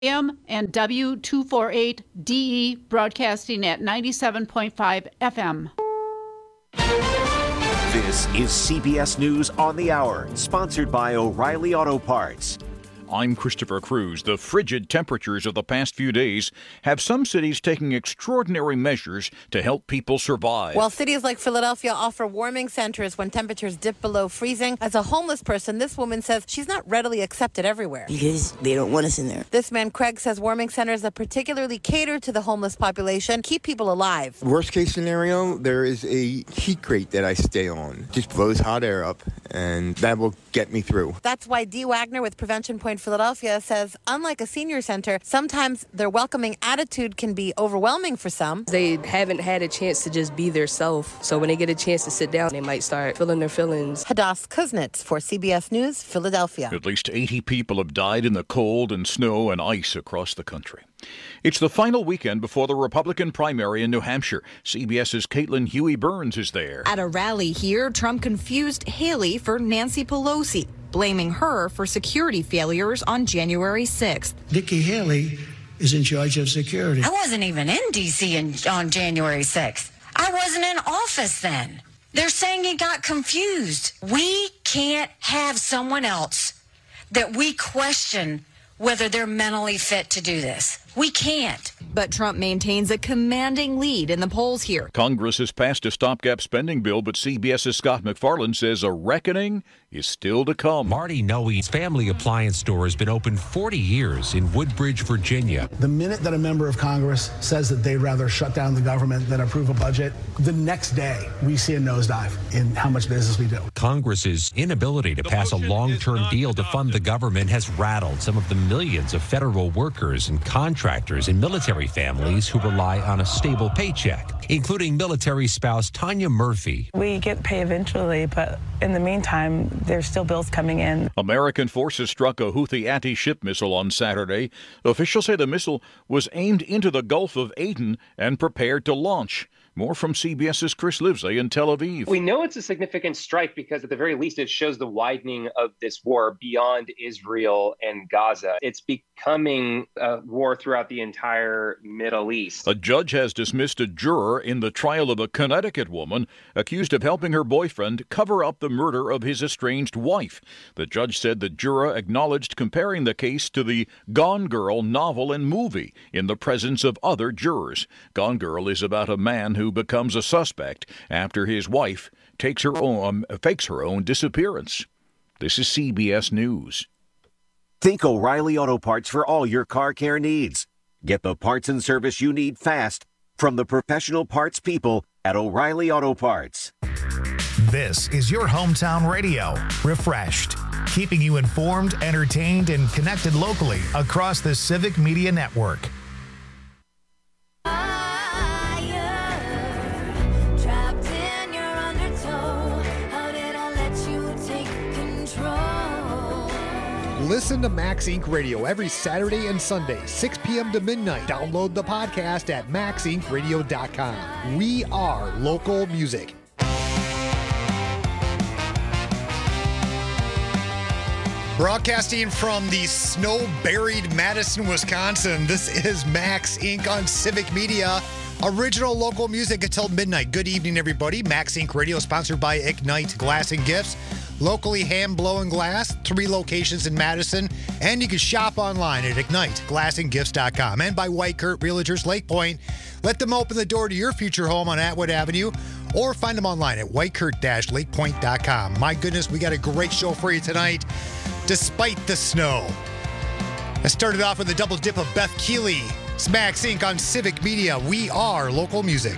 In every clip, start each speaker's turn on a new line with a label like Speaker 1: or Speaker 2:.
Speaker 1: AM and W248DE broadcasting at 97.5 FM.
Speaker 2: This is CBS News on the Hour, sponsored by O'Reilly Auto Parts.
Speaker 3: I'm Christopher Cruz. The frigid temperatures of the past few days have some cities taking extraordinary measures to help people survive.
Speaker 4: While cities like Philadelphia offer warming centers when temperatures dip below freezing, as a homeless person, this woman says she's not readily accepted everywhere.
Speaker 5: Because they don't want us in there.
Speaker 4: This man, Craig, says warming centers that particularly cater to the homeless population keep people alive.
Speaker 6: Worst case scenario, there is a heat crate that I stay on. Just blows hot air up, and that will get me through.
Speaker 4: That's why Dee Wagner with Prevention Point Philadelphia says, unlike a senior center, sometimes their welcoming attitude can be overwhelming for some.
Speaker 7: They haven't had a chance to just be their self, so when they get a chance to sit down, they might start feeling their feelings.
Speaker 4: Hadass Kuznets for CBS News, Philadelphia.
Speaker 3: At least 80 people have died in the cold and snow and ice across the country. It's the final weekend before the Republican primary in New Hampshire. CBS's Caitlin Huey-Burns is there.
Speaker 8: At a rally here, Trump confused Haley for Nancy Pelosi, blaming her for security failures on January 6th.
Speaker 9: Nikki Haley is in charge of security.
Speaker 10: I wasn't even in D.C. on January 6th. I wasn't in office then. They're saying he got confused. We can't have someone else that we question whether they're mentally fit to do this. We can't.
Speaker 8: But Trump maintains a commanding lead in the polls here.
Speaker 3: Congress has passed a stopgap spending bill, but CBS's Scott McFarland says a reckoning is still to come.
Speaker 11: Marty Noe's family appliance store has been open 40 years in Woodbridge, Virginia.
Speaker 12: The minute that a member of Congress says that they'd rather shut down the government than approve a budget, the next day we see a nosedive in how much business we do.
Speaker 11: Congress's inability to pass a long-term deal to fund the government has rattled some of the millions of federal workers and contractors and military families who rely on a stable paycheck, including military spouse Tanya Murphy.
Speaker 13: We get pay eventually, but in the meantime, there's still bills coming in.
Speaker 3: American forces struck a Houthi anti-ship missile on Saturday. Officials say the missile was aimed into the Gulf of Aden and prepared to launch. More from CBS's Chris Livesay in Tel Aviv.
Speaker 14: We know it's a significant strike because at the very least it shows the widening of this war beyond Israel and Gaza. It's becoming a war throughout the entire Middle East.
Speaker 3: A judge has dismissed a juror in the trial of a Connecticut woman accused of helping her boyfriend cover up the murder of his estranged wife. The judge said the juror acknowledged comparing the case to the Gone Girl novel and movie in the presence of other jurors. Gone Girl is about a man who becomes a suspect after his wife fakes her own disappearance. This is CBS News.
Speaker 2: Think O'Reilly Auto Parts for all your car care needs. Get the parts and service you need fast from the professional parts people at O'Reilly Auto Parts.
Speaker 15: This is your hometown radio, Refreshed, keeping you informed, entertained, and connected locally across the Civic Media Network.
Speaker 16: Listen to Max Inc. Radio every Saturday and Sunday, 6 p.m. to midnight. Download the podcast at maxincradio.com. We are local music. Broadcasting from the snow-buried Madison, Wisconsin, this is Max Inc. on Civic Media. Original local music until midnight. Good evening, everybody. Max Inc. Radio, sponsored by Ignite Glass and Gifts. Locally hand-blown glass, 3 locations in Madison, and you can shop online at IgniteGlassandGifts.com. And by White Kurt Realtors Lake Point. Let them open the door to your future home on Atwood Avenue, or find them online at whitekurt-lakepoint.com. My goodness, we got a great show for you tonight, despite the snow. I started off with a double dip of Beth Keeley. It's Max Inc. on Civic Media. We are local music.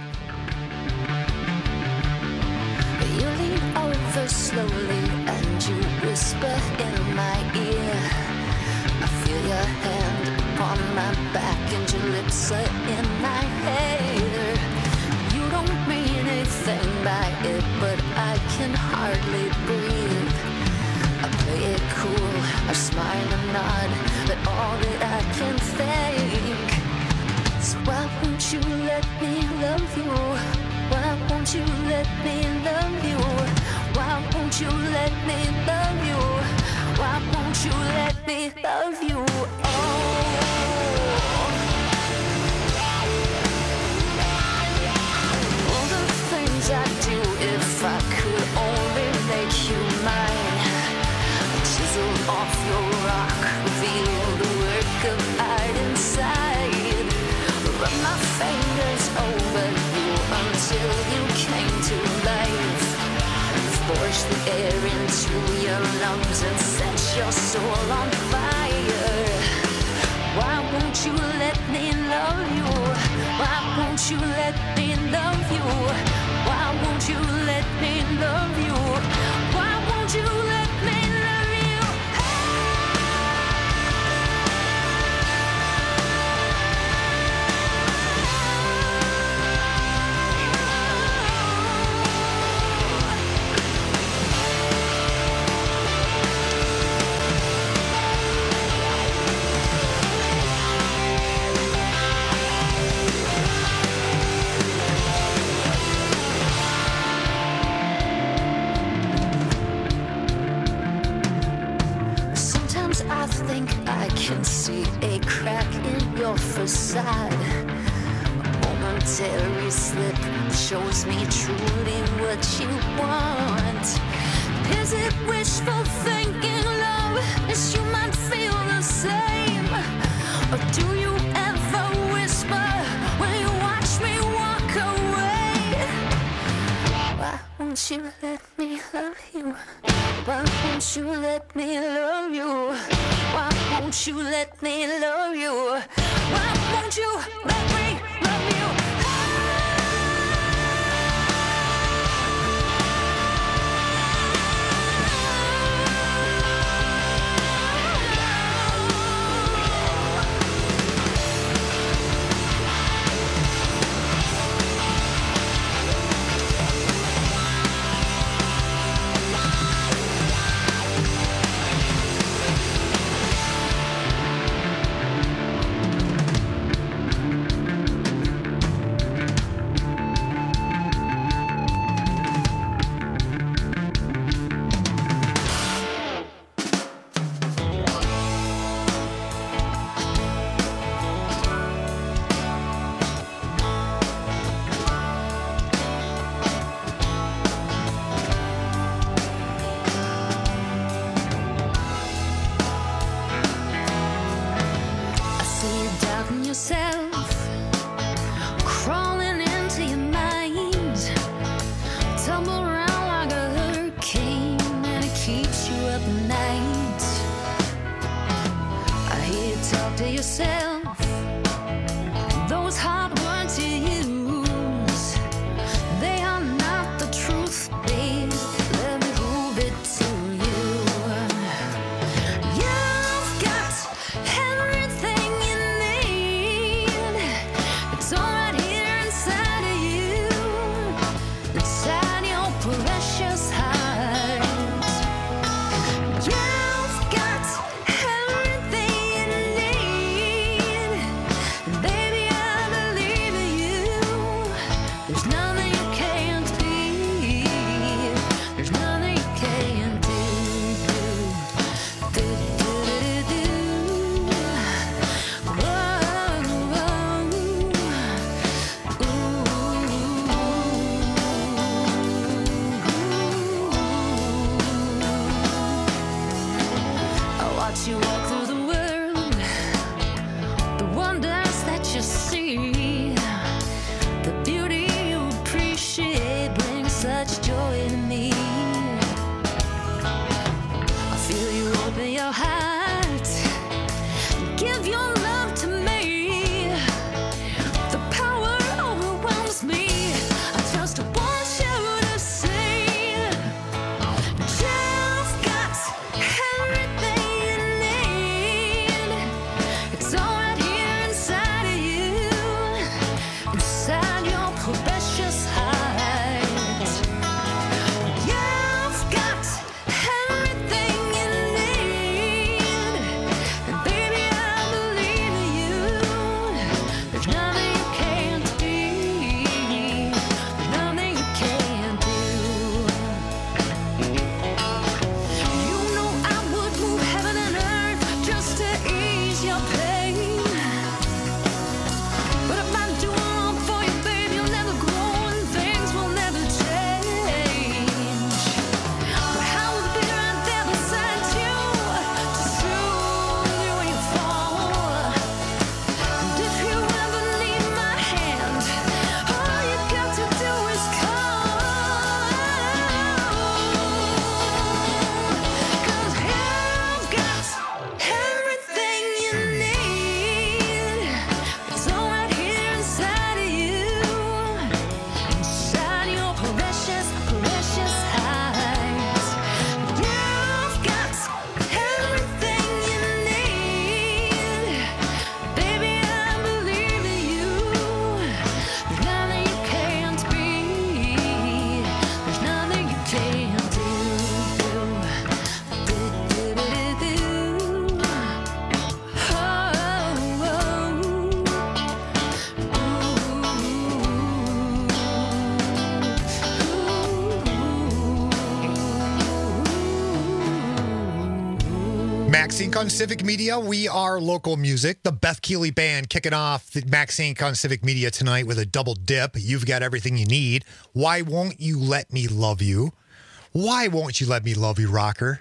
Speaker 17: You lean over slowly and you whisper in my ear. I feel your hand upon my back and your lips are in my hair. You don't mean anything by it, but I can hardly breathe. I play it cool, I smile and nod, but all that I can think. So why won't you let me love you? Why won't you let me love you? Why won't you let me love you? Why won't you let me love you? Oh. the air into your lungs and set your soul on fire. Why won't you let me love you? Why won't you let me love you? Why won't you let me love you? Why won't you let me love you? I think I can see a crack in your facade. A momentary slip shows me truly what you want. Is it wishful thinking, love? Is you might feel the same? Or do you ever whisper when you watch me walk away? Why won't you let me love you? Why won't you let me love you? Why won't you let me love you? Why won't you let me love you?
Speaker 16: Max Inc. on Civic Media. We are local music. The Beth Keeley Band kicking off the Max Inc. on Civic Media tonight with a double dip. You've got everything you need. Why won't you let me love you? Why won't you let me love you, rocker?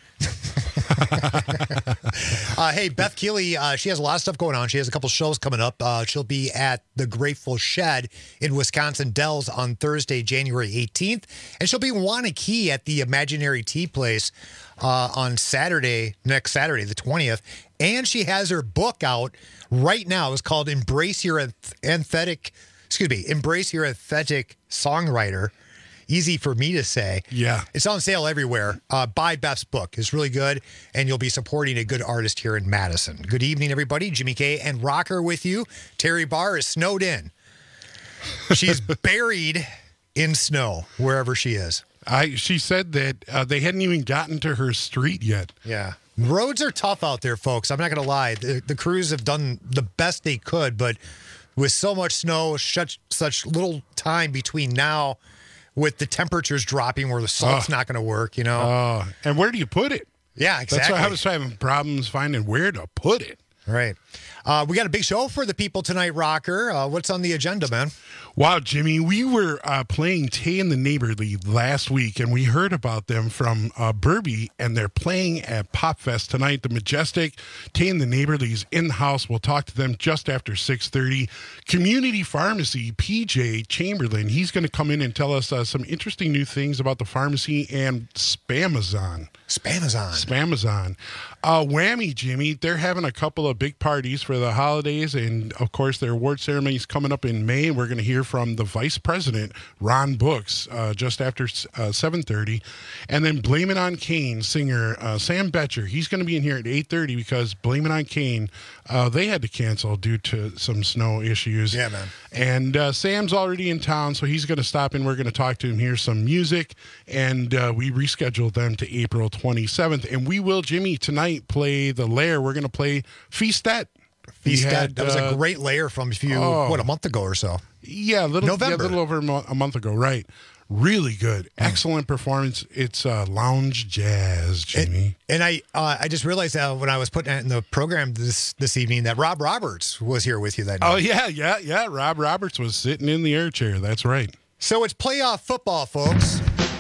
Speaker 16: Hey, Beth Keeley, she has a lot of stuff going on. She has a couple shows coming up. She'll be at the Grateful Shed in Wisconsin Dells on Thursday, January 18th. And she'll be in Wanakee at the Imaginary Tea Place on next Saturday, the 20th. And she has her book out right now. It's called Embrace Your Authentic Songwriter. Easy for me to say.
Speaker 18: Yeah.
Speaker 16: It's on sale everywhere. Buy Beth's book. It's really good, and you'll be supporting a good artist here in Madison. Good evening, everybody. Jimmy K and Rocker with you. Terry Barr is snowed in. She's buried in snow wherever she is.
Speaker 18: She said that they hadn't even gotten to her street yet.
Speaker 16: Yeah. Roads are tough out there, folks. I'm not going to lie. The crews have done the best they could, but with so much snow, such little time between now with the temperatures dropping where the salt's not going to work, you know.
Speaker 18: And where do you put it?
Speaker 16: Yeah, exactly.
Speaker 18: That's why I was having problems finding where to put it.
Speaker 16: Right. We got a big show for the people tonight, Rocker. What's on the agenda, man?
Speaker 18: Wow, Jimmy, we were playing Tay and the Neighborly last week, and we heard about them from Burby, and they're playing at Pop Fest tonight. The Majestic, Tay and the Neighborly is in the house. We'll talk to them just after 6:30. Community Pharmacy, PJ Chamberlain, he's going to come in and tell us some interesting new things about the pharmacy and Spamazon. Whammy, Jimmy, they're having a couple of big parties for the holidays, and of course their award ceremony is coming up in May. We're going to hear from the vice president, Ron Brooks, just after 7:30, and then Blame It on Kane singer Sam Betcher, he's going to be in here at 8:30 because Blame It on Kane, they had to cancel due to some snow issues.
Speaker 16: Yeah, man.
Speaker 18: And Sam's already in town, so he's going to stop in. We're going to talk to him, hear some music, and we rescheduled them to April 27th. And we will, Jimmy, tonight play the Lair. We're going to play Feastet.
Speaker 16: That was a great layer from a month ago or so.
Speaker 18: Yeah, a little over a month ago, right. Really good. Excellent performance. It's lounge jazz, Jimmy.
Speaker 16: And I just realized that when I was putting it in the program this evening that Rob Roberts was here with you that night.
Speaker 18: Oh, yeah. Rob Roberts was sitting in the air chair. That's right.
Speaker 16: So it's playoff football, folks.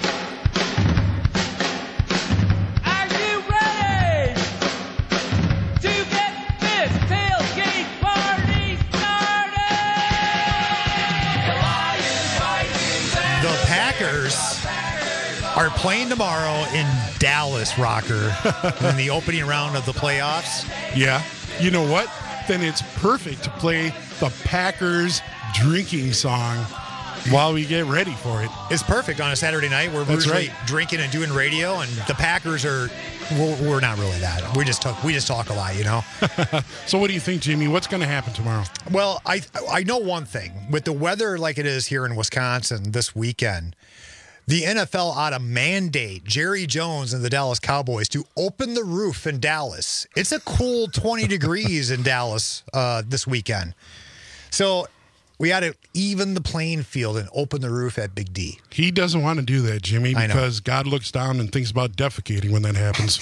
Speaker 16: Are playing tomorrow in Dallas, Rocker, in the opening round of the playoffs.
Speaker 18: Yeah. You know what? Then it's perfect to play the Packers drinking song while we get ready for it.
Speaker 16: It's perfect on a Saturday night. We're usually drinking and doing radio, and the Packers we're not really that. We just talk a lot, you know.
Speaker 18: So what do you think, Jimmy? What's going to happen tomorrow?
Speaker 16: Well, I know one thing. With the weather like it is here in Wisconsin this weekend, the NFL ought to mandate Jerry Jones and the Dallas Cowboys to open the roof in Dallas. It's a cool 20 degrees in Dallas this weekend. So we ought to even the playing field and open the roof at Big D.
Speaker 18: He doesn't want to do that, Jimmy, because God looks down and thinks about defecating when that happens.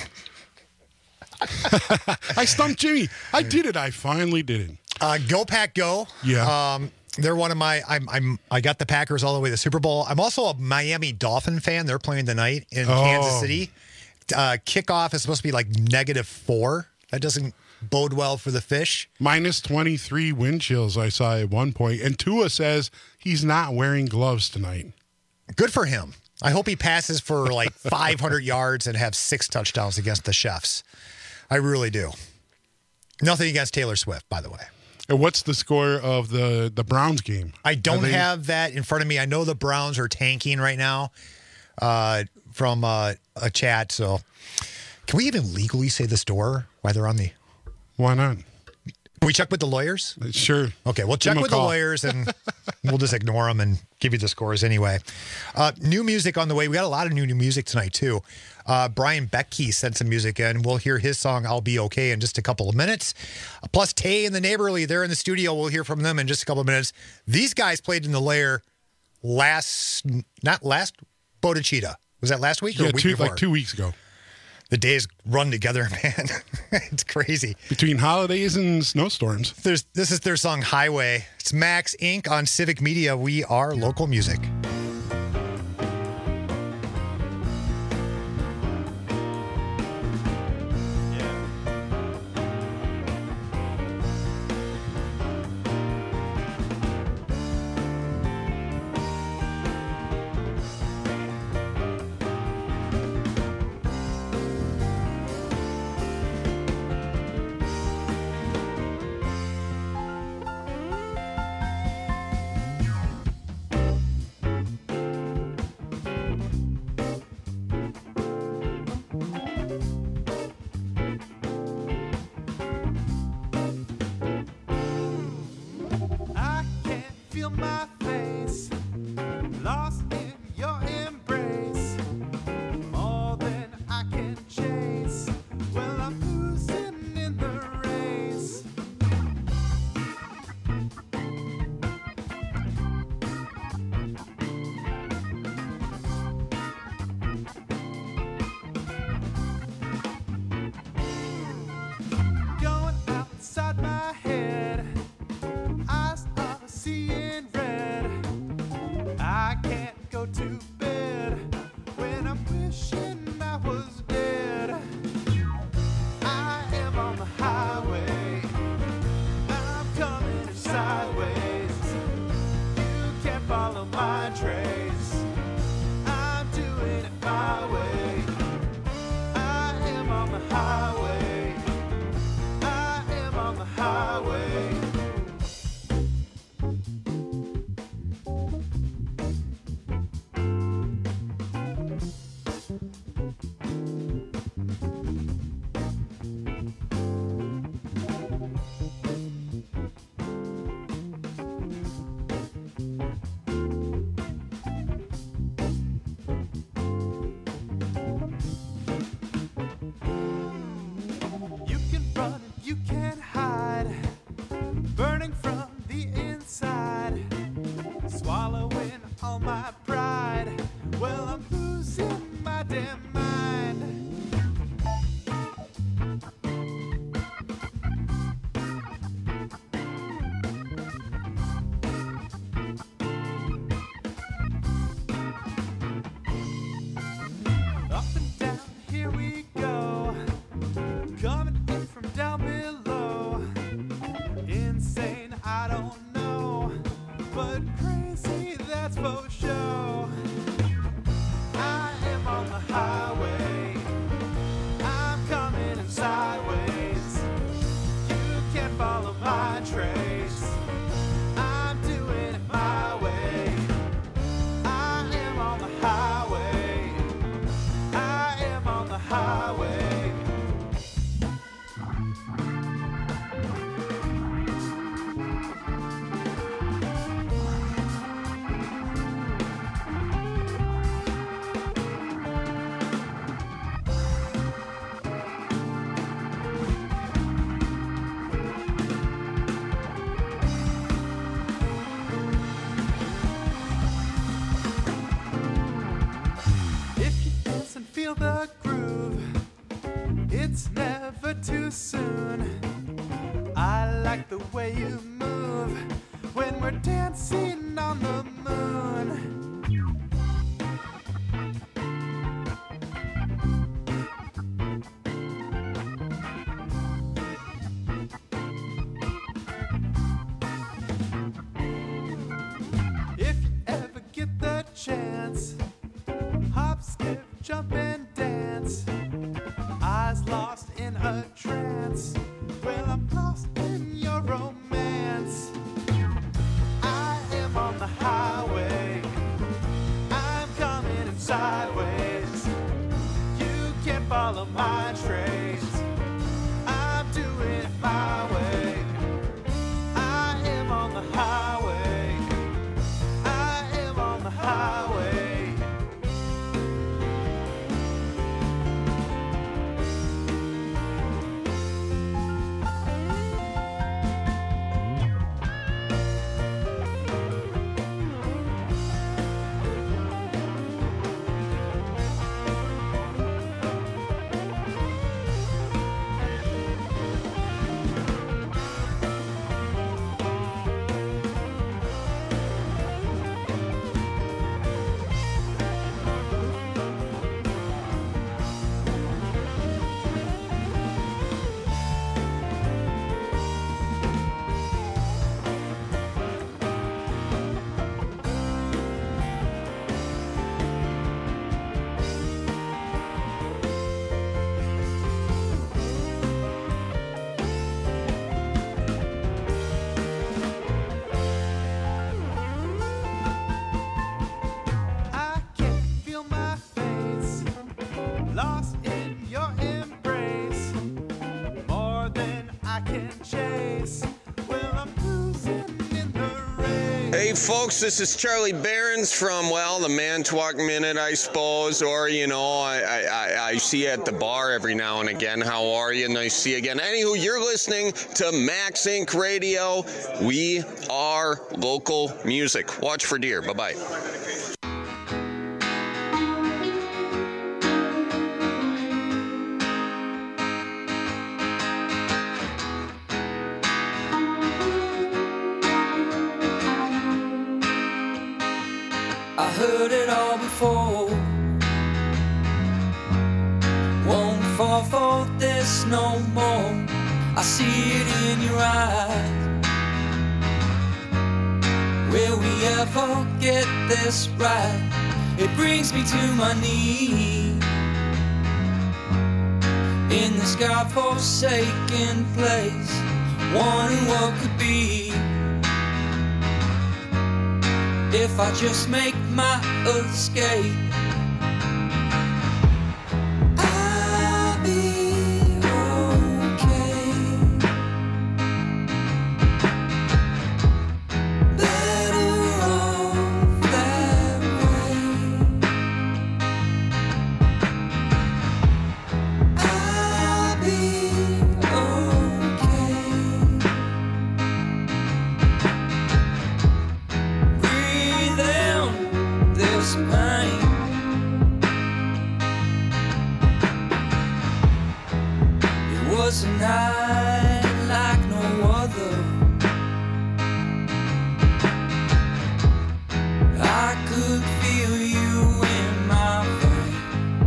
Speaker 18: I stumped Jimmy. I did it. I finally did it.
Speaker 16: Go Pack Go.
Speaker 18: Yeah.
Speaker 16: They're one of my. I got the Packers all the way to the Super Bowl. I'm also a Miami Dolphin fan. They're playing tonight in Kansas City. Kickoff is supposed to be like -4. That doesn't bode well for the Fish.
Speaker 18: -23 wind chills I saw at one point. And Tua says he's not wearing gloves tonight.
Speaker 16: Good for him. I hope he passes for like 500 yards and have 6 touchdowns against the Chefs. I really do. Nothing against Taylor Swift, by the way.
Speaker 18: And what's the score of the Browns game?
Speaker 16: I don't have that in front of me. I know the Browns are tanking right now from a chat. So can we even legally say the store while they're on the...
Speaker 18: Why not?
Speaker 16: Can we check with the lawyers?
Speaker 18: Sure.
Speaker 16: Okay, we'll check with the lawyers and we'll just ignore them and give you the scores anyway. New music on the way. We got a lot of new music tonight, too. Brian Becky sent some music in. We'll hear his song, I'll Be Okay, in just a couple of minutes. Plus, Tay and the Neighborly, they're in the studio. We'll hear from them in just a couple of minutes. These guys played in the Lair not last Bodachita. Was that last week or a week before?
Speaker 18: Like 2 weeks ago.
Speaker 16: The days run together, man. It's crazy.
Speaker 18: Between holidays and snowstorms.
Speaker 16: This is their song Highway. It's Max Inc. on Civic Media. We are local music.
Speaker 19: Hey, folks, this is Charlie Behrens from, well, the Manitowoc Minute, I suppose, or, you know, I see you at the bar every now and again. How are you? Nice to see you again. Anywho, you're listening to Max Inc. Radio. We are local music. Watch for deer. Bye-bye.
Speaker 20: I heard it all before. Won't fall for this no more. I see it in your eyes. Will we ever get this right? It brings me to my knees in this God-forsaken place, wondering what could be if I just make my escape. I'll be okay. Better off that way. I'll be okay. Breathe in this pain. It was a night like no other. I could feel you in my veins.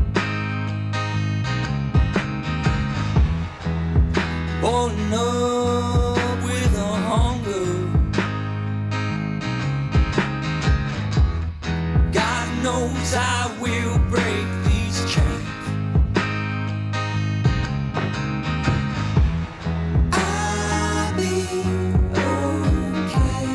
Speaker 20: Boiling up with a hunger. God knows I will break these chains. I'll be okay.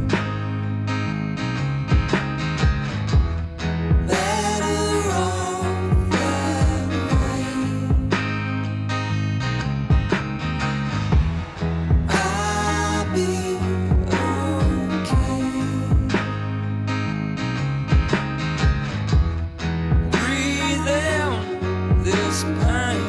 Speaker 20: Better off that way. I'll be okay. Breathe in this pain.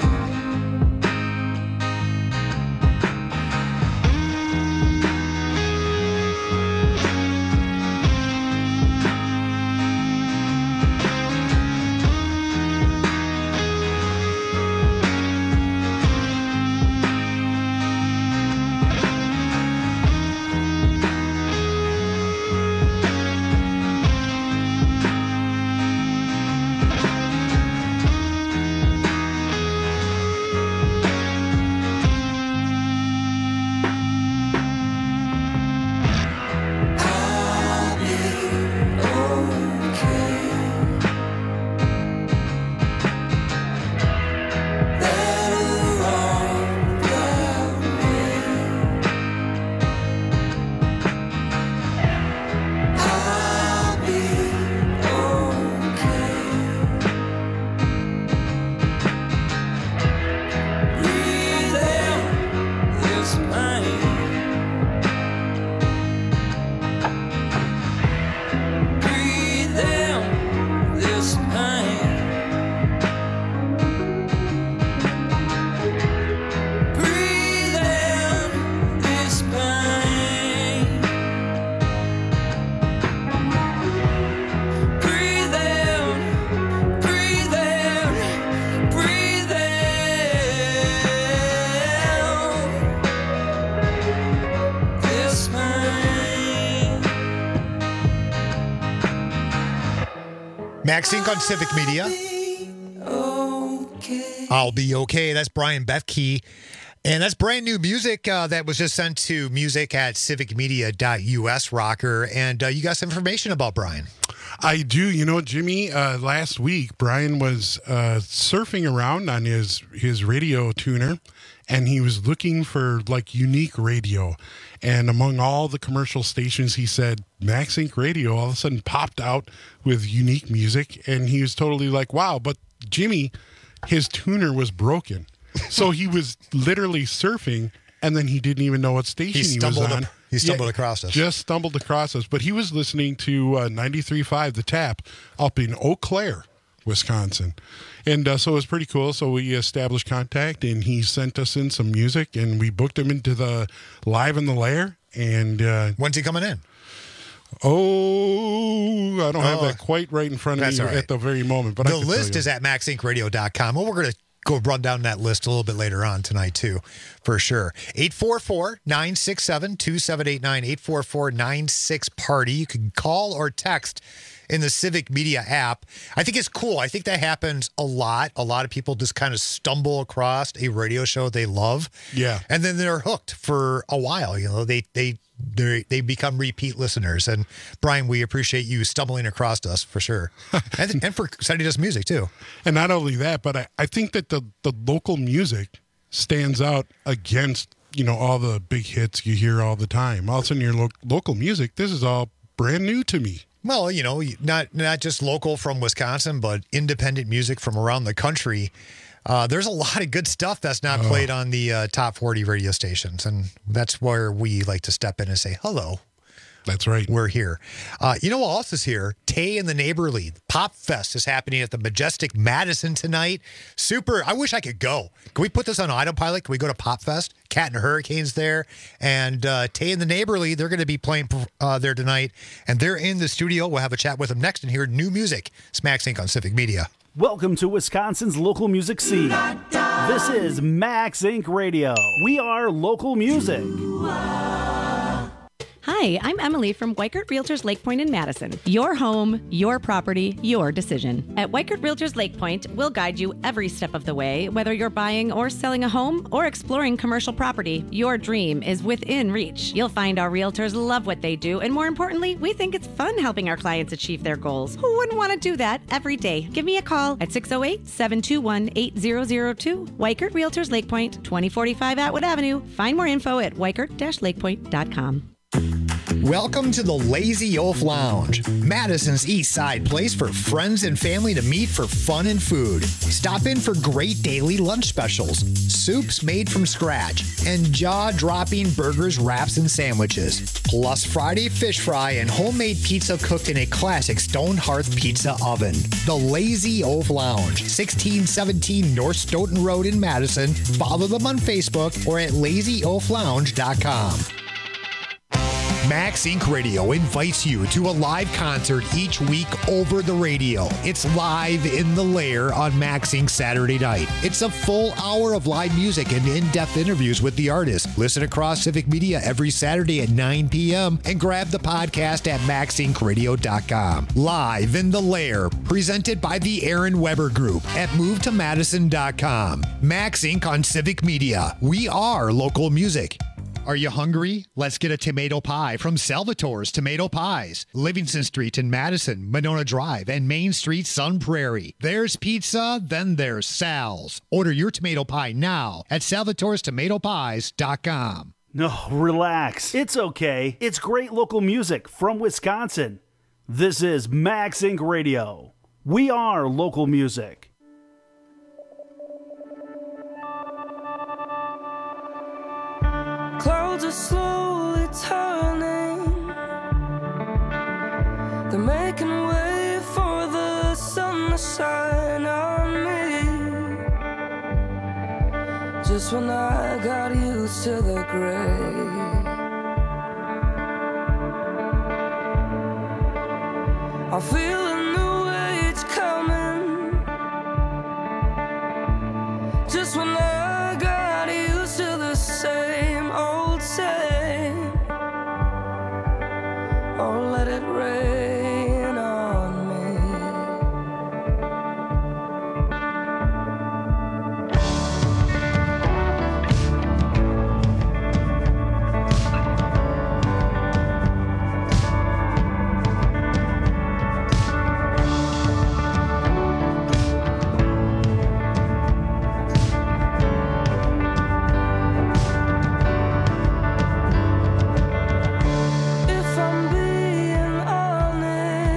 Speaker 16: Max Inc. on Civic Media. I'll be okay. That's Brian Bethke. And that's brand new music that was just sent to music@civicmedia.us, Rocker. And you got some information about Brian.
Speaker 18: I do. You know, Jimmy, last week, Brian was surfing around on his radio tuner, and he was looking for, like, unique radio. And among all the commercial stations, he said, Max Inc. Radio all of a sudden popped out with unique music. And he was totally like, wow. But Jimmy, his tuner was broken. So he was literally surfing and then he didn't even know what station he was on.
Speaker 16: He stumbled across us.
Speaker 18: Just stumbled across us. But he was listening to 93.5 The Tap up in Eau Claire, Wisconsin. And so it was pretty cool. So we established contact, and he sent us in some music, and we booked him into the Live in the Lair. And
Speaker 16: when's he coming in?
Speaker 18: Oh, I don't have that quite right in front of me at the very moment. But
Speaker 16: the list is at maxincradio.com. Well, we're going to go run down that list a little bit later on tonight, too, for sure. 844-967-2789, 844-96-PARTY. You can call or text in the Civic Media app. I think it's cool. I think that happens a lot. A lot of people just kind of stumble across a radio show they love.
Speaker 18: Yeah.
Speaker 16: And then they're hooked for a while. You know, they become repeat listeners. And Brian, we appreciate you stumbling across us for sure. and for sending us music too.
Speaker 18: And not only that, but I think that the local music stands out against, you know, all the big hits you hear all the time. All of a sudden your local music, this is all brand new to me.
Speaker 16: Well, you know, not just local from Wisconsin, but independent music from around the country. There's a lot of good stuff that's not played on the top 40 radio stations, and that's where we like to step in and say, hello.
Speaker 18: That's right.
Speaker 16: We're here. You know what else is here? Tay and the Neighborly. Pop Fest is happening at the Majestic Madison tonight. Super. I wish I could go. Can we put this on autopilot? Can we go to Pop Fest? Cat and Hurricanes there. And Tay and the Neighborly, they're going to be playing there tonight. And they're in the studio. We'll have a chat with them next and hear new music. Max Inc. on Civic Media.
Speaker 21: Welcome to Wisconsin's local music scene. This is Max Inc. Radio. We are local music.
Speaker 22: Hi, I'm Emily from Weichert Realtors Lake Point in Madison. Your home, your property, your decision. At Weichert Realtors Lake Point, we'll guide you every step of the way. Whether you're buying or selling a home or exploring commercial property, your dream is within reach. You'll find our realtors love what they do, and more importantly, we think it's fun helping our clients achieve their goals. Who wouldn't want to do that every day? Give me a call at 608-721-8002. Weichert Realtors Lake Point, 2045 Atwood Avenue. Find more info at weichert-lakepoint.com.
Speaker 16: Welcome to the Lazy Oaf Lounge, Madison's East Side place for friends and family to meet for fun and food. Stop in for great daily lunch specials, soups made from scratch, and jaw-dropping burgers, wraps, and sandwiches. Plus Friday fish fry and homemade pizza cooked in a classic stone hearth pizza oven. The Lazy Oaf Lounge, 1617 North Stoughton Road in Madison. Follow them on Facebook or at lazyoaflounge.com. Max Inc. Radio invites you to a live concert each week over the radio. It's Live in the Lair on Max Inc. Saturday night. It's a full hour of live music and in-depth interviews with the artist. Listen across Civic Media every Saturday at 9 p.m. and grab the podcast at maxincradio.com. Live in the Lair, presented by the Aaron Weber Group at movetomadison.com. Max Inc. on Civic Media. We are local music. Are you hungry? Let's get a tomato pie from Salvatore's Tomato Pies. Livingston Street in Madison, Monona Drive, and Main Street, Sun Prairie. There's pizza, then there's Sal's. Order your tomato pie now at salvatorestomatopies.com.
Speaker 21: No, relax. It's okay. It's great local music from Wisconsin. This is Max Inc. Radio. We are local music.
Speaker 20: Clouds are slowly turning. They're making way for the sun to shine on me. Just when I got used to the gray, I feel a new age coming. Just when I got used to the same old same. Oh, let it rain on me. If I'm being honest,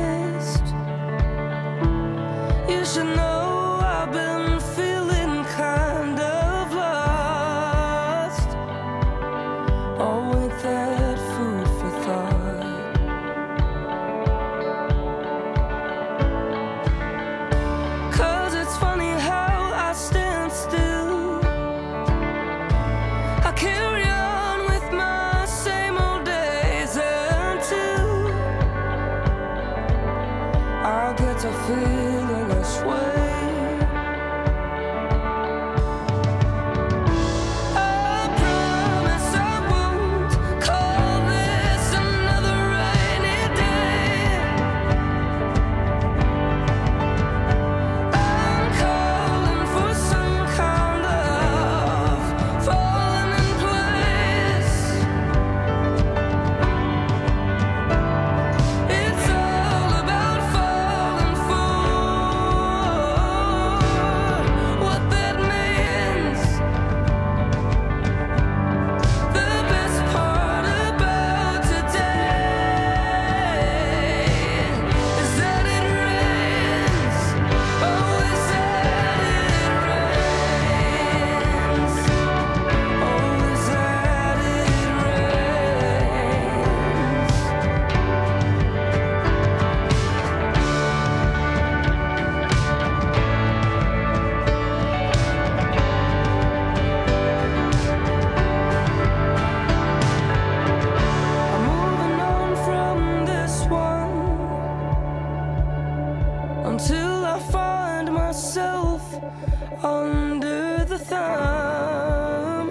Speaker 20: under the thumb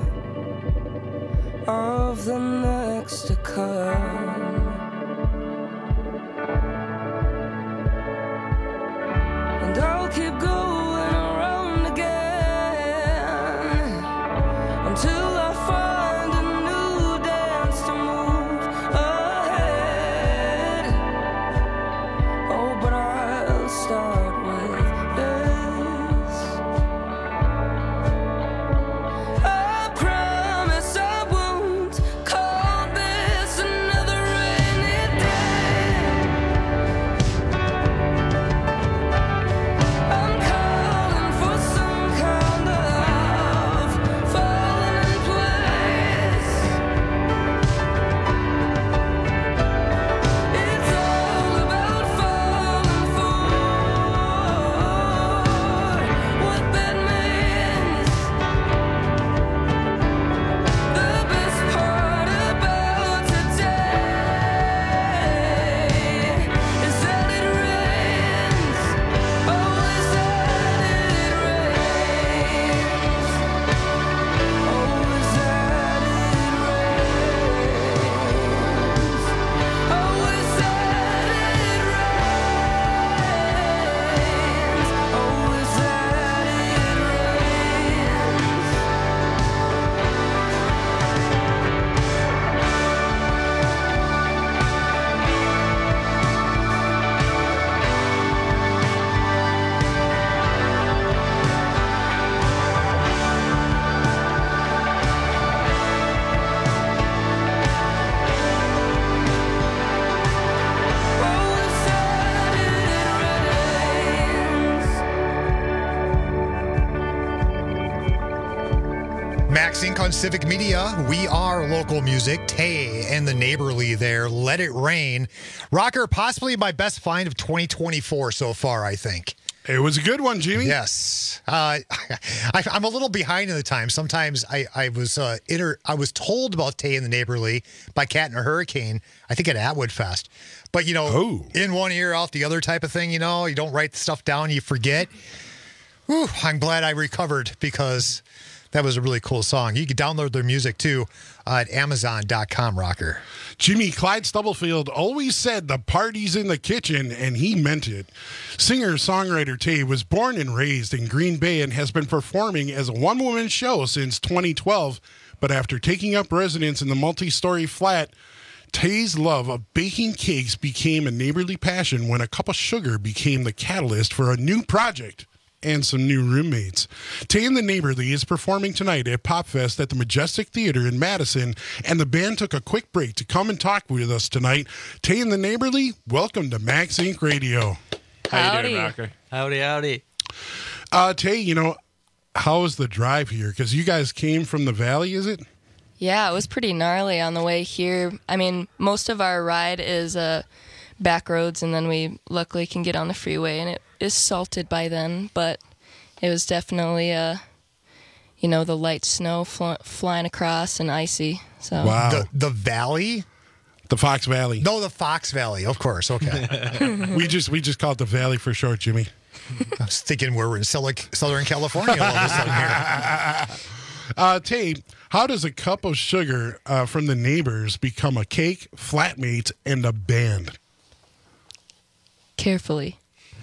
Speaker 20: of the next to come. And I'll keep going around again until I find a new dance to move ahead. Oh, but I'll start with this. I promise I won't call this another rainy day. I'm calling for some kind of falling in place. It's all about falling for what that means. The best part about today is that it rains. Oh, is that it rains. Oh, is that it rains. Oh, is that it rains. Oh, is that
Speaker 16: Max Inc. on Civic Media. We are local music. Tay and the Neighborly there. Let It Rain. Rocker, possibly my best find of 2024 so far, I think.
Speaker 18: It was a good one, Jimmy.
Speaker 16: Yes. I'm a little behind in the time. Sometimes I was told about Tay and the Neighborly by Cat and a Hurricane, I think at Atwood Fest. But, in one ear, out the other type of thing, you don't write the stuff down, you forget. Whew, I'm glad I recovered because that was a really cool song. You can download their music, too, at Amazon.com, Rocker.
Speaker 18: Jimmy, Clyde Stubblefield always said the party's in the kitchen, and he meant it. Singer-songwriter Tay was born and raised in Green Bay and has been performing as a one-woman show since 2012. But after taking up residence in the multi-story flat, Tay's love of baking cakes became a neighborly passion when a cup of sugar became the catalyst for a new project and some new roommates. Tay and the Neighborly is performing tonight at PopFest at the Majestic Theater in Madison, and the band took a quick break to come and talk with us tonight. Tay and the Neighborly, welcome to Max Inc. Radio.
Speaker 1: How you doing, Rocker? Howdy.
Speaker 18: Tay, how was the drive here? Because you guys came from the Valley, is it?
Speaker 1: Yeah, it was pretty gnarly on the way here. I mean, most of our ride is back roads, and then we luckily can get on the freeway, and it is salted by then, but it was definitely the light snow flying across and icy. So
Speaker 16: wow. The Valley?
Speaker 18: The Fox Valley.
Speaker 16: No, the Fox Valley, of course. Okay.
Speaker 18: we just call it the Valley for short, Jimmy.
Speaker 16: I was thinking we're in Southern California all of a sudden here.
Speaker 18: Tay, how does a cup of sugar from the neighbors become a cake, flatmates, and a band?
Speaker 1: Carefully.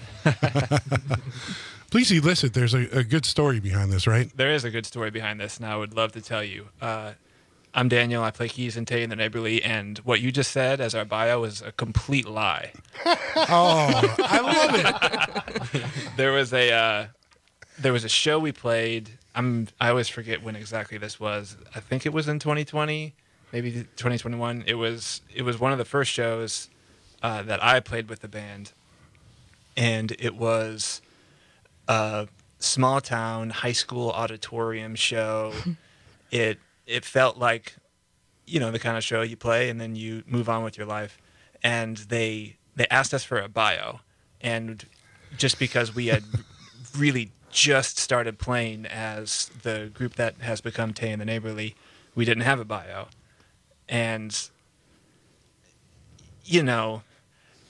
Speaker 18: Please elicit. There's a good story behind this, right?
Speaker 5: There is a good story behind this, and I would love to tell you. I'm Daniel. I play keys in Tay and the Neighborly, and what you just said as our bio is a complete lie.
Speaker 18: Oh, I love it.
Speaker 5: There was a show we played. I always forget when exactly this was. I think it was in 2020, maybe 2021. It was one of the first shows that I played with the band, and it was a small town high school auditorium show. It felt like, the kind of show you play and then you move on with your life. And they asked us for a bio, and just because we had really just started playing as the group that has become Tay and the Neighborly, we didn't have a bio. And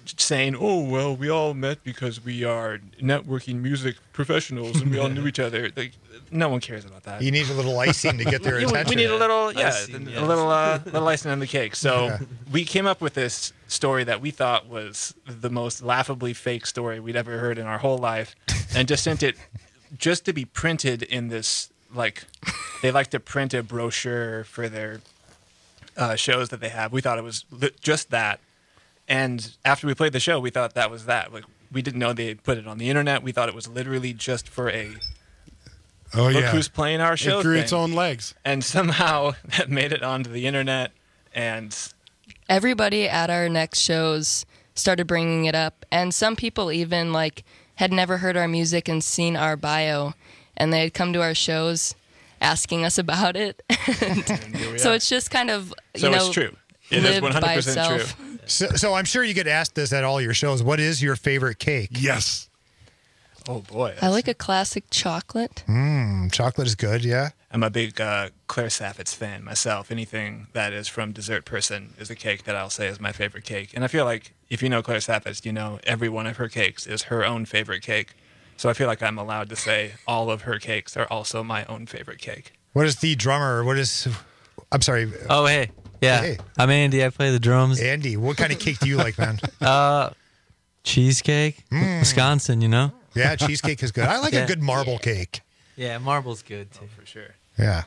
Speaker 5: saying, "Oh, well, we all met because we are networking music professionals and we all knew each other." Like, no one cares about that.
Speaker 16: You need a little icing to get their attention.
Speaker 5: We need a little,
Speaker 16: Icing,
Speaker 5: a little icing on the cake. So we came up with this story that we thought was the most laughably fake story we'd ever heard in our whole life, and just sent it just to be printed in this, like, they like to print a brochure for their shows that they have. We thought it was just that. And after we played the show, we thought that was that. Like, we didn't know they put it on the internet. We thought it was literally just for a look who's playing our show.
Speaker 18: It grew
Speaker 5: thing.
Speaker 18: its own legs.
Speaker 5: And somehow that made it onto the internet. And
Speaker 1: everybody at our next shows started bringing it up. And some people even like had never heard our music and seen our bio. And they'd come to our shows asking us about it. So it's just kind of,
Speaker 5: it's true. It is 100% true.
Speaker 16: So I'm sure you get asked this at all your shows. What is your favorite cake?
Speaker 18: Yes.
Speaker 5: Oh, boy.
Speaker 1: I like a classic chocolate.
Speaker 16: Chocolate is good, yeah.
Speaker 5: I'm a big Claire Saffitz fan myself. Anything that is from Dessert Person is a cake that I'll say is my favorite cake. And I feel like if you know Claire Saffitz, you know every one of her cakes is her own favorite cake. So I feel like I'm allowed to say all of her cakes are also my own favorite cake.
Speaker 16: What is the drummer? I'm sorry.
Speaker 6: Oh, hey. Yeah.
Speaker 16: Hey.
Speaker 6: I'm Andy. I play the drums.
Speaker 16: Andy, what kind of cake do you like, man?
Speaker 6: Cheesecake. Wisconsin, you know?
Speaker 16: Yeah, cheesecake is good. I like a good marble cake.
Speaker 6: Yeah, marble's good, too.
Speaker 5: For sure.
Speaker 16: Yeah.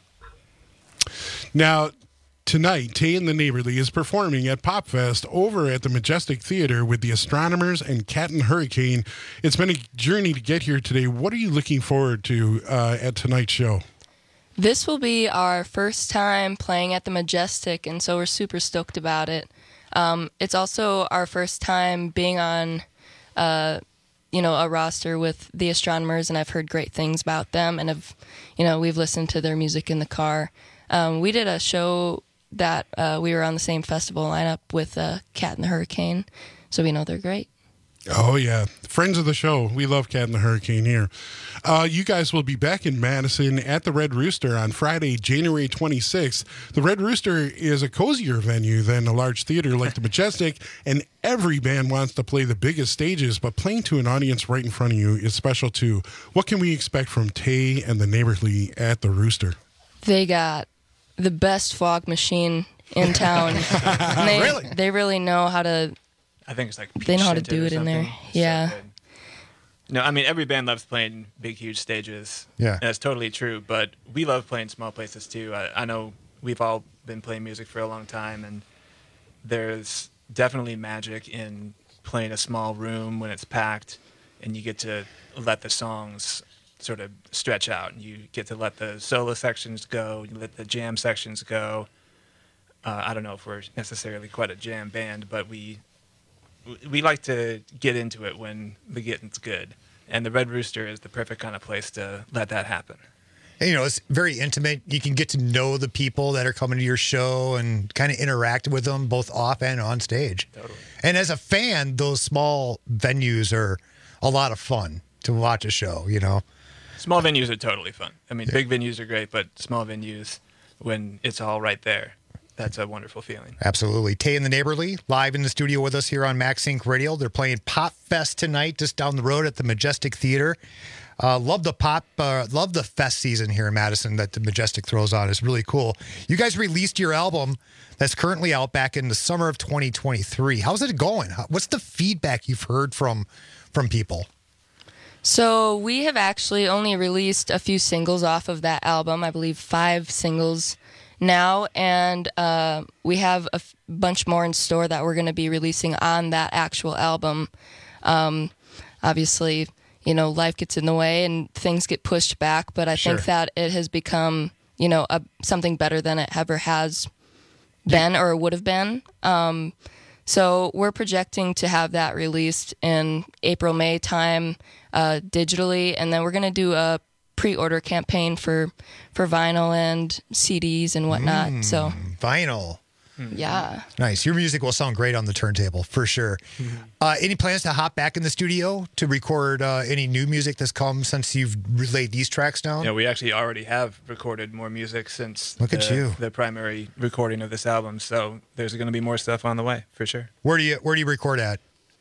Speaker 18: Now, tonight, Tay and the Neighborly is performing at Pop Fest over at the Majestic Theater with the Astronomers and Cat and Hurricane. It's been a journey to get here today. What are you looking forward to at tonight's show?
Speaker 1: This will be our first time playing at the Majestic, and so we're super stoked about it. It's also our first time being on, a roster with the Astronomers, and I've heard great things about them, and we've listened to their music in the car. We did a show that we were on the same festival lineup with Cat and the Hurricane, so we know they're great.
Speaker 18: Oh, yeah. Friends of the show. We love Cat and the Hurricane here. You guys will be back in Madison at the Red Rooster on Friday, January 26th. The Red Rooster is a cozier venue than a large theater like the Majestic, and every band wants to play the biggest stages, but playing to an audience right in front of you is special too. What can we expect from Tay and the Neighborly at the Rooster?
Speaker 1: They got the best fog machine in town.
Speaker 16: Really?
Speaker 1: They really know how to...
Speaker 5: I think it's like
Speaker 1: they know how to do it in there. Yeah.
Speaker 5: So no, I mean, every band loves playing big, huge stages.
Speaker 16: Yeah.
Speaker 5: That's totally true. But we love playing small places too. I know we've all been playing music for a long time, and there's definitely magic in playing a small room when it's packed, and you get to let the songs sort of stretch out, and you get to let the solo sections go, you let the jam sections go. I don't know if we're necessarily quite a jam band, but we like to get into it when the getting's good. And the Red Rooster is the perfect kind of place to let that happen.
Speaker 16: And, it's very intimate. You can get to know the people that are coming to your show and kind of interact with them both off and on stage.
Speaker 5: Totally.
Speaker 16: And as a fan, those small venues are a lot of fun to watch a show,
Speaker 5: Small venues are totally fun. I mean, big venues are great, but small venues, when it's all right there, that's a wonderful feeling.
Speaker 16: Absolutely. Tay and the Neighborly live in the studio with us here on Max Inc. Radio. They're playing Pop Fest tonight just down the road at the Majestic Theater. Love the fest season here in Madison that the Majestic throws on. It's really cool. You guys released your album that's currently out back in the summer of 2023. How's it going? What's the feedback you've heard from people?
Speaker 1: So we have actually only released a few singles off of that album. I believe 5 singles now, and we have a bunch more in store that we're going to be releasing on that actual album. Obviously, life gets in the way and things get pushed back, but I think that it has become, something better than it ever has been or would have been. So we're projecting to have that released in April, May time digitally, and then we're going to do a pre-order campaign for vinyl and CDs and whatnot. So
Speaker 16: vinyl.
Speaker 1: Yeah.
Speaker 16: Nice. Your music will sound great on the turntable, for sure. Any plans to hop back in the studio to record any new music that's come since you've laid these tracks down?
Speaker 5: Yeah, we actually already have recorded more music since
Speaker 16: the
Speaker 5: primary recording of this album. So there's going to be more stuff on the way, for sure.
Speaker 16: Where do you record at?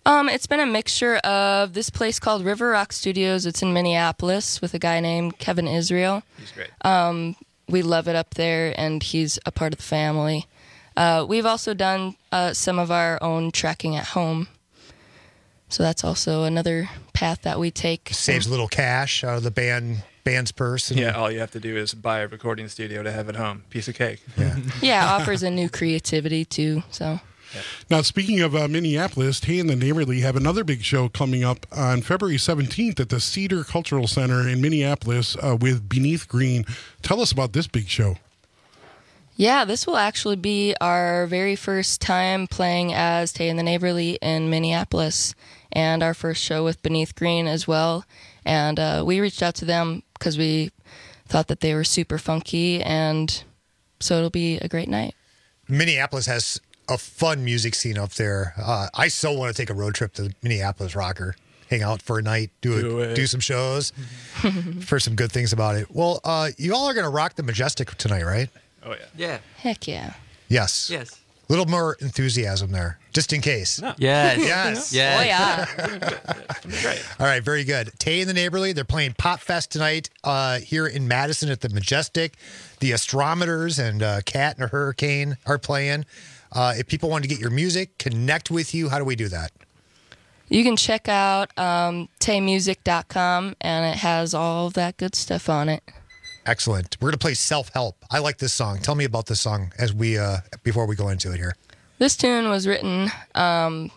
Speaker 1: It's been a mixture of this place called River Rock Studios. It's in Minneapolis with a guy named Kevin Israel.
Speaker 5: He's great.
Speaker 1: We love it up there, and he's a part of the family. We've also done some of our own tracking at home. So that's also another path that we take.
Speaker 16: Saves a little cash out of the band's purse.
Speaker 5: Yeah, all you have to do is buy a recording studio to have at home. Piece of cake.
Speaker 1: Yeah, offers a new creativity too. So.
Speaker 18: Now, speaking of Minneapolis, Tay and the Neighborly have another big show coming up on February 17th at the Cedar Cultural Center in Minneapolis with Beneath Green. Tell us about this big show.
Speaker 1: Yeah, this will actually be our very first time playing as Tay and the Neighborly in Minneapolis, and our first show with Beneath Green as well. And we reached out to them because we thought that they were super funky, and so it'll be a great night.
Speaker 16: Minneapolis has a fun music scene up there. I so want to take a road trip to Minneapolis Rocker, hang out for a night, do some shows. For some good things about it. Well, you all are going to rock the Majestic tonight, right?
Speaker 5: Oh, yeah.
Speaker 6: Yeah.
Speaker 1: Heck yeah.
Speaker 16: Yes.
Speaker 6: Yes.
Speaker 16: A little more enthusiasm there, just in case.
Speaker 5: No.
Speaker 6: Yes.
Speaker 16: Yes.
Speaker 6: Yes.
Speaker 1: Oh, yeah.
Speaker 5: Great.
Speaker 16: All right, very good. Tay and the Neighborly, they're playing Pop Fest tonight here in Madison at the Majestic. The Astrometers and Cat and a Hurricane are playing. If people want to get your music, connect with you, how do we do that?
Speaker 1: You can check out taymusic.com, and it has all of that good stuff on it.
Speaker 16: Excellent. We're going to play Self-Help. I like this song. Tell me about this song as we before we go into it here.
Speaker 1: This tune was written from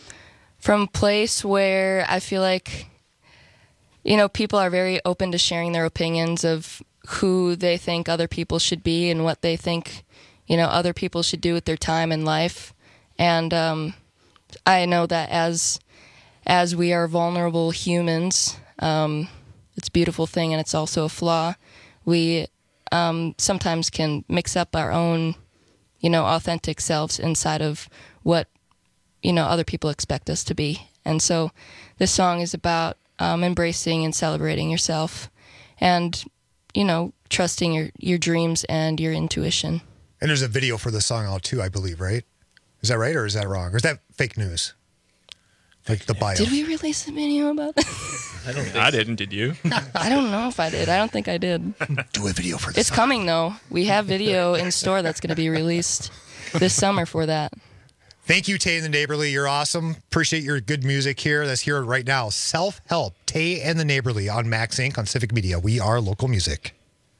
Speaker 1: a place where I feel like, people are very open to sharing their opinions of who they think other people should be and what they think, other people should do with their time in life. And I know that as we are vulnerable humans, it's a beautiful thing, and it's also a flaw. We sometimes can mix up our own, authentic selves inside of what, other people expect us to be. And so this song is about embracing and celebrating yourself and, trusting your dreams and your intuition.
Speaker 16: And there's a video for the song out too, I believe, right? Is that right or is that wrong? Or is that fake news? Like the bio.
Speaker 1: Did we release a video about that?
Speaker 5: I didn't. Did you?
Speaker 1: I don't know if I did. I don't think I did.
Speaker 16: Do a video for this.
Speaker 1: It's coming, though. We have video in store that's going to be released this summer for that.
Speaker 16: Thank you, Tay and the Neighborly. You're awesome. Appreciate your good music here. Let's hear it right now. Self-Help, Tay and the Neighborly on Max Inc. on Civic Media. We are local music.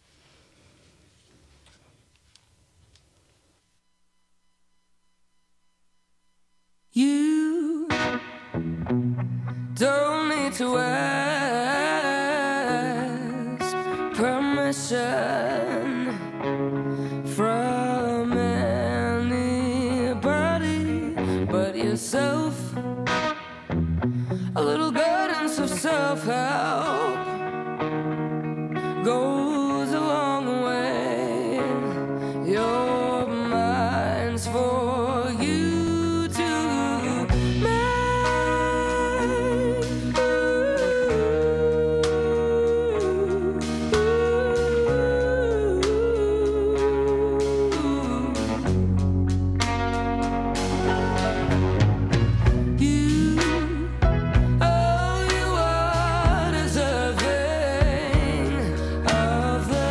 Speaker 20: You don't need to ask permission from anybody but yourself. A little guidance of self-help goes a long way. Your mind's for you to make.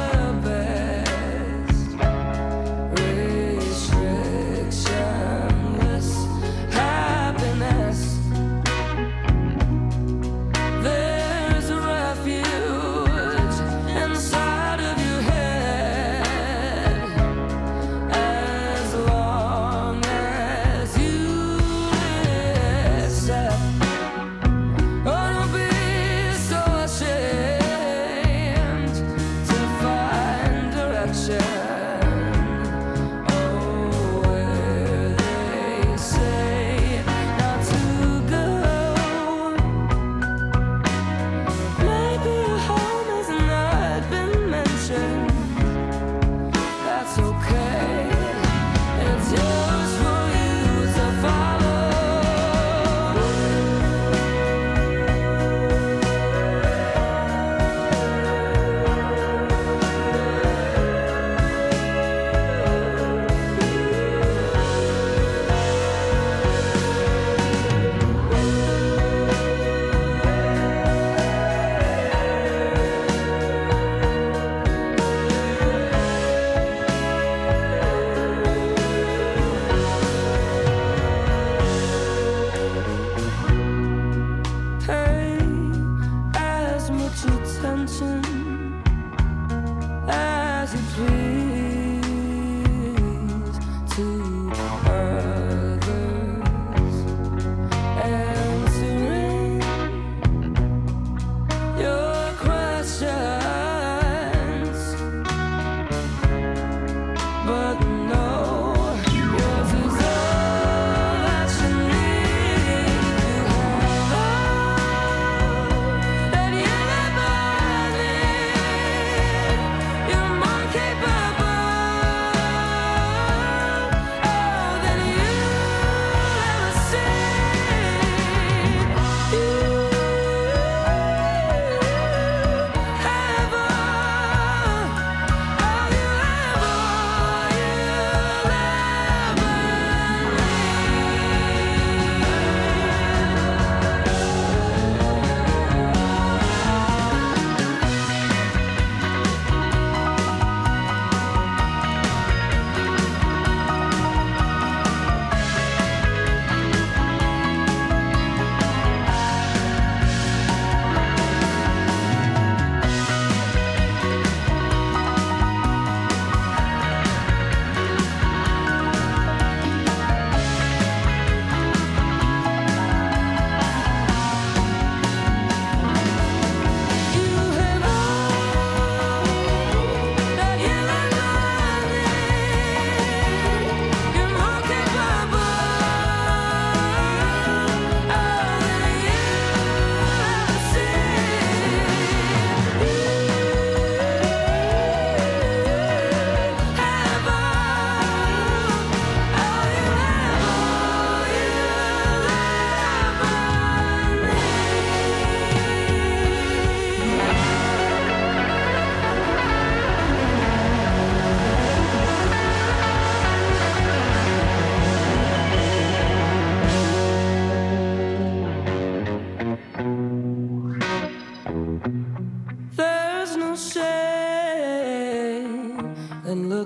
Speaker 20: Restriction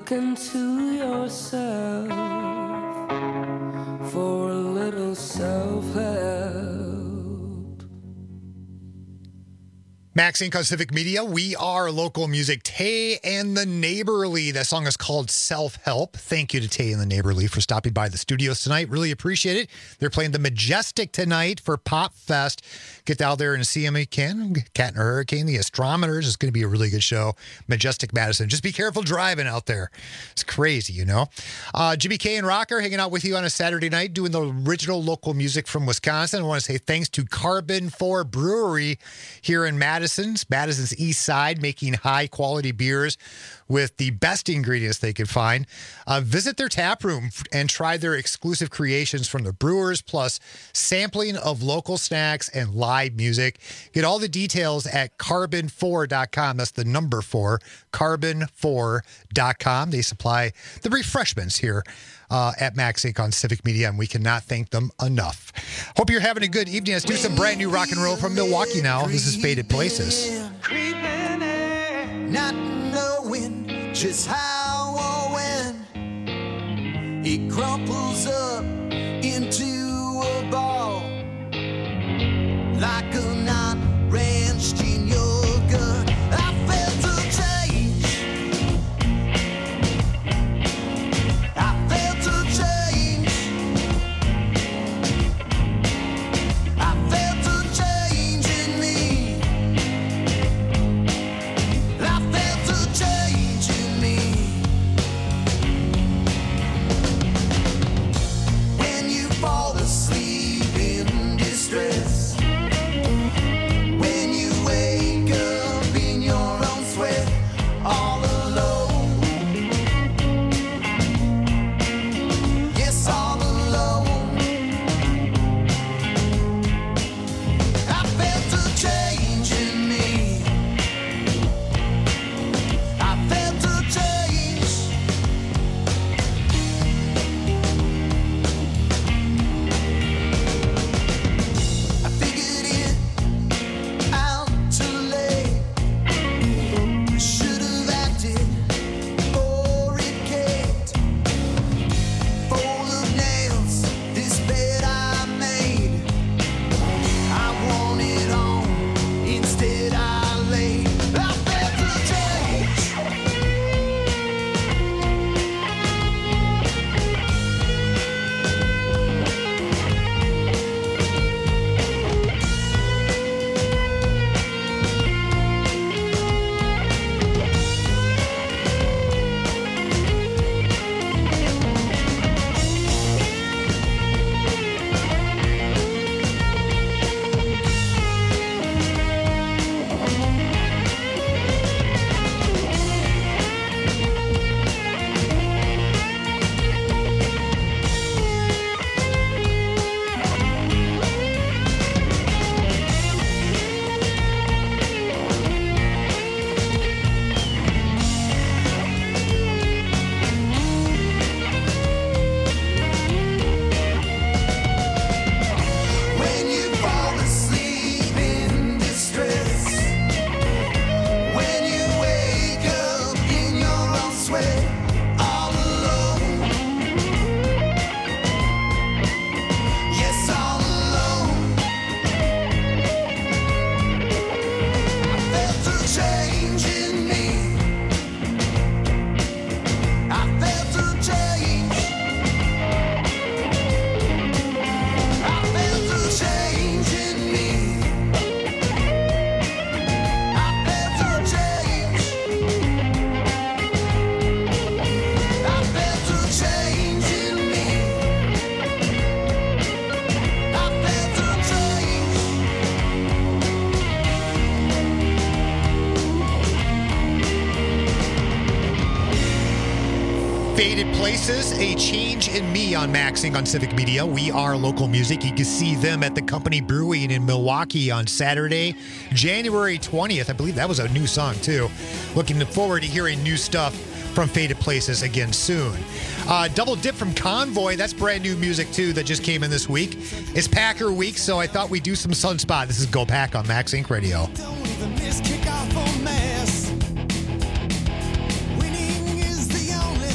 Speaker 20: talking to yourself for a little self-help.
Speaker 16: Max Inc. on Civic Media. We are local music. Tay and the Neighborly. That song is called Self-Help. Thank you to Tay and the Neighborly for stopping by the studios tonight. Really appreciate it. They're playing the Majestic tonight for Pop Fest. Get out there and see them if you can. Cat and Hurricane, the Astrometers. It's going to be a really good show. Majestic Madison. Just be careful driving out there. It's crazy, you know. Jimmy K and Rocker hanging out with you on a Saturday night doing the original local music from Wisconsin. I want to say thanks to Carbon 4 Brewery here in Madison's East Side, making high-quality beers with the best ingredients they can find. Visit their tap room and try their exclusive creations from the brewers, plus sampling of local snacks and live music. Get all the details at carbon4.com. That's the number 4, carbon4.com. They supply the refreshments here at Max Inc. on Civic Media, and we cannot thank them enough. Hope you're having a good evening. Let's do some brand new rock and roll from Milwaukee now. This is Faded Places.
Speaker 4: Creeping in, not knowing just how or when it crumples up into a ball like a knot wrenched in your gut. I felt a change. I felt a change. I felt a change in me. I felt a change in me. When you fall asleep in distress, when you wake up in your own sweat, all alone. Yes, all alone. I felt a change in me. I felt a change. I figured it out too late. Should have acted or it caved. Full of nails, this bed I made. I wanted on, instead I laid. I felt a change. When you fall asleep in distress, when you wake up in your own sweat, all alone. Yes, all alone. I felt a change in me. I felt a change. I felt a change in me. I felt a change. I felt a change in me. I felt a change.
Speaker 16: Faded Places, a change in me on Max Inc. on Civic Media. We are local music. You can see them at the Company Brewing in Milwaukee on Saturday, January 20th. I believe that was a new song, too. Looking forward to hearing new stuff from Faded Places again soon. Double dip from Convoy. That's brand new music, too, that just came in this week. It's Packer week, so I thought we'd do some Sunspot. This is Go Pack on Max Inc. Radio.
Speaker 4: Don't even miss kickoff or mass. Winning is the only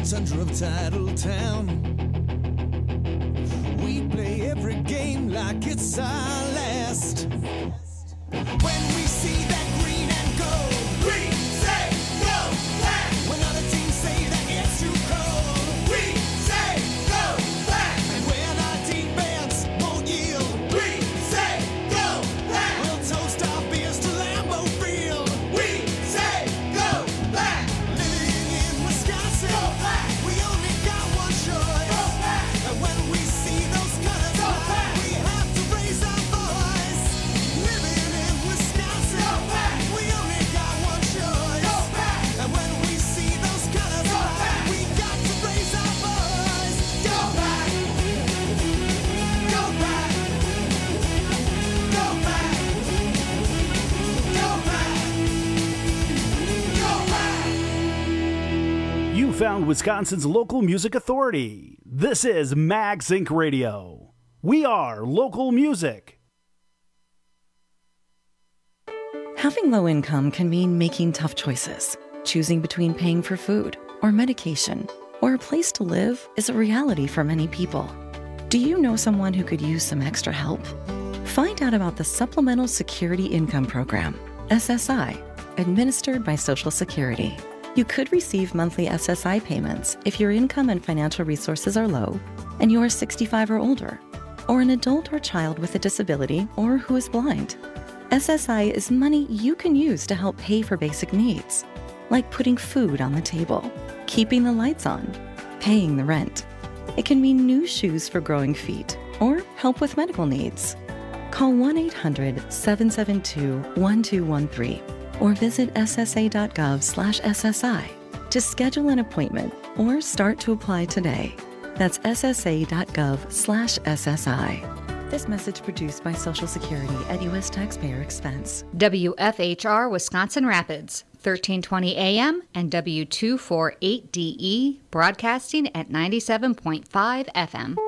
Speaker 4: tundra of Titletown. We play every game like it's our last. When we see that green and gold, we say go black. When other teams say that it's too cold, we say go black. And when our team bands won't yield, we say go black. We'll toast our beers to Lambeau Field. We say go black. Living in Wisconsin, go black. We only got one choice. Go black. And when we see those colors, go black. We have to raise our voice. Living in Wisconsin, go black. We only got one choice. Go black. And when we see those colors, go black. We got to raise our voice. Go back. Go back. Go back. Go back.
Speaker 21: You found Wisconsin's local music authority. This is Max Inc. Radio. We are local music.
Speaker 7: Having low income can mean making tough choices. Choosing between paying for food or medication or a place to live is a reality for many people. Do you know someone who could use some extra help? Find out about the Supplemental Security Income Program, SSI, administered by Social Security. You could receive monthly SSI payments if your income and financial resources are low and you are 65 or older, or an adult or child with a disability or who is blind. SSI is money you can use to help pay for basic needs, like putting food on the table, keeping the lights on, paying the rent. It can mean new shoes for growing feet or help with medical needs. Call 1-800-772-1213 or visit ssa.gov/SSI to schedule an appointment or start to apply today. That's ssa.gov/SSI. This message produced by Social Security at U.S. taxpayer expense.
Speaker 9: WFHR Wisconsin Rapids, 1320 AM and W248DE, broadcasting at 97.5 FM.